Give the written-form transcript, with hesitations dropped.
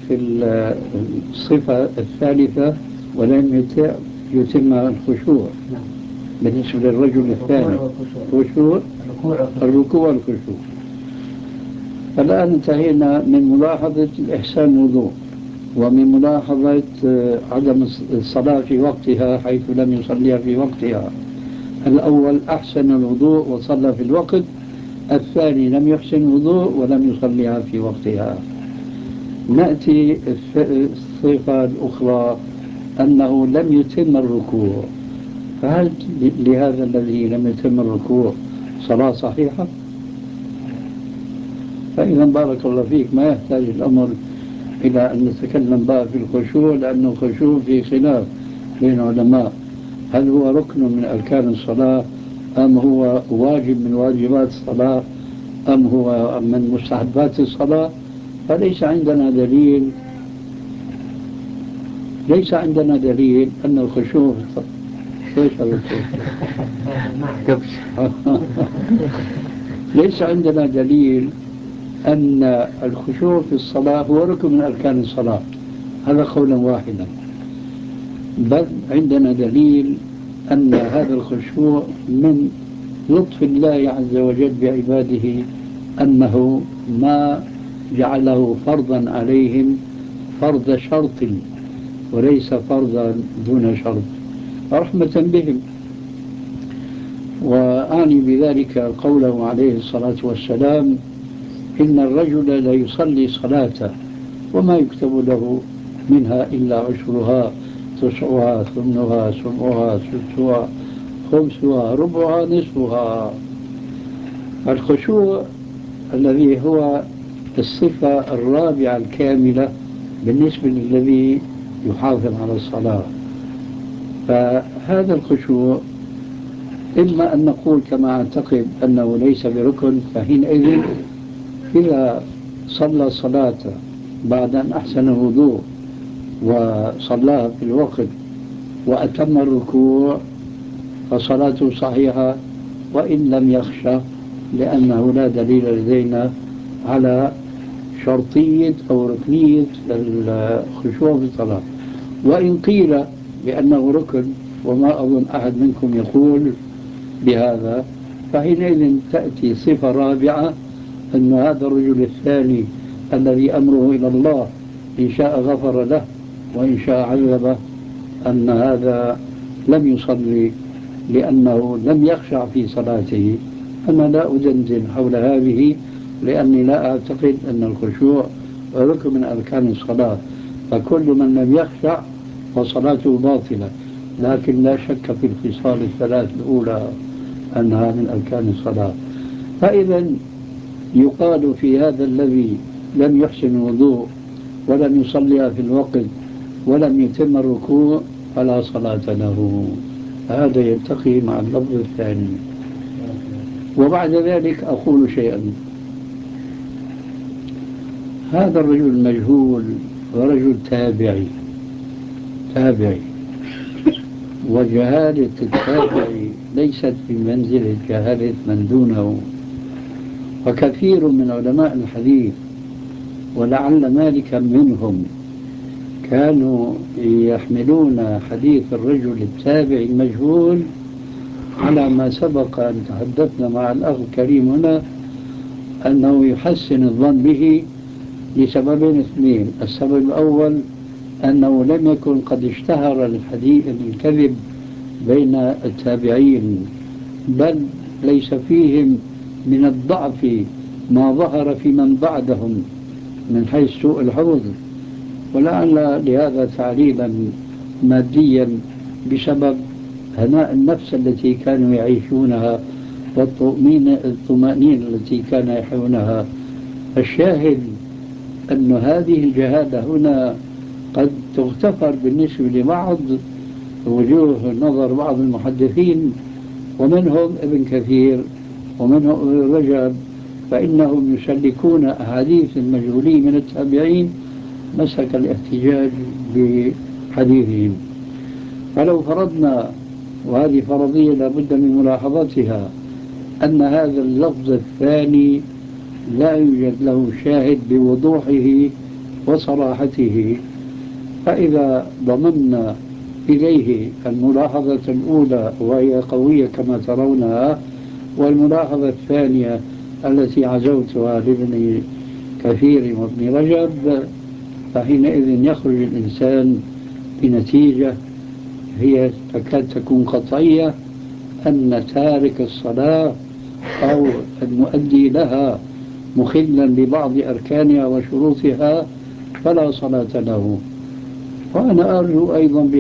في الصفة الثالثة ولم يتم الخشوع بالنسبة للرجل الثاني، الخشوع الركوع والخشوع. الآن انتهينا من ملاحظة إحسان الوضوء ومن ملاحظة عدم الصلاة في وقتها حيث لم يصليها في وقتها. الأول أحسن الوضوء وصلى في الوقت، الثاني لم يحسن الوضوء ولم يصليها في وقتها. نأتي الصفة الأخرى أنه لم يتم الركوع، فهل لهذا الذي لم يتم الركوع صلاة صحيحة؟ فإذا بارك الله فيك ما يحتاج الأمر إلى أن نتكلم بقى في الخشوع، لأنه الخشوع في خلاف بين العلماء، هل هو ركن من أركان الصلاة أم هو واجب من واجبات الصلاة أم هو من مستحبات الصلاة. فليس عندنا دليل، ليس عندنا دليل أن الخشوع ليس عندنا دليل أن الخشوع في الصلاة هو ركن من أركان الصلاة، هذا قولا واحدا، بل عندنا دليل أن هذا الخشوع من لطف الله عز وجل بعباده، أنه ما جعله فرضا عليهم فرض شرط وليس فرضا دون شرط، رحمة بهم. وأعني بذلك قوله عليه الصلاة والسلام: إن الرجل لا يصلي صلاة وما يكتب له منها إلا عشرها، تسعها، ثمنها، سبعها، ستها، خمسها، ربعها، نصفها. الخشوع الذي هو الصفة الرابعة الكاملة بالنسبة للذي يحافظ على الصلاة، فهذا الخشوع إما أن نقول كما أعتقد أنه ليس بركن، فحينئذ إذا صلى الصلاة بعد أن أحسن الوضوء وصلاها في الوقت وأتم الركوع فصلاته صحيحة وإن لم يخشى، لأنه لا دليل لدينا على شرطية أو ركنية الخشوع في الصلاة. وإن قيل بأنه ركن، وما أظن أحد منكم يقول بهذا، فحينئذ تأتي صفة رابعة أن هذا الرجل الثاني الذي أمره إلى الله إن شاء غفر له وإن شاء عذبه، أن هذا لم يصلي لأنه لم يخشع في صلاته. أنا لا أدندن حول هذه، لأني لا أعتقد أن الخشوع ركن من أركان الصلاة، فكل من لم يخشع فصلاته باطلة، لكن لا شك في الخصال الثلاث الأولى أنها من أركان الصلاة. فإذا يقال في هذا الذي لم يحسن الوضوء ولم يصليها في الوقت ولم يتم الركوع فلا صلاة له، هذا يلتقي مع اللفظ الثاني. وبعد ذلك أقول شيئا: هذا الرجل المجهول ورجل تابعي، وجهالة التابعي ليست في منزلة جهالة من دونه. وكثير من علماء الحديث ولعل مالكا منهم كانوا يحملون حديث الرجل التابعي المجهول على ما سبق أن تحدثنا مع الأخ الكريم هنا، أنه يحسن الظن به لسببين اثنين: السبب الأول أنه لم يكن قد اشتهر الحديث الكذب بين التابعين، بل ليس فيهم من الضعف ما ظهر في من بعدهم من حيث سوء الحفظ، ولعل لهذا تعليلا ماديا بسبب هناء النفس التي كانوا يعيشونها والطمأنينة التي كانوا يحيونها. الشاهد أن هذه الجهالة هنا قد تغتفر بالنسبة لبعض وجوه نظر بعض المحدثين، ومنهم ابن كثير ومنهم ابن رجب، فإنهم يسلكون أحاديث المجهولين من التابعين مسك الاحتجاج بحديثهم. فلو فرضنا، وهذه فرضية لابد من ملاحظتها، أن هذا اللفظ الثاني لا يوجد له شاهد بوضوحه وصراحته. فإذا ضممنا إليه الملاحظة الأولى وهي قوية كما ترونها، والملاحظة الثانية التي عزوتها لابن كثير وابن رجب، فحينئذ يخرج الإنسان بنتيجة هي تكاد تكون قطعية، أن تارك الصلاة أو المؤدي لها مخلا ببعض أركانها وشروطها فلا صلاة له. وأنا أرجو أيضا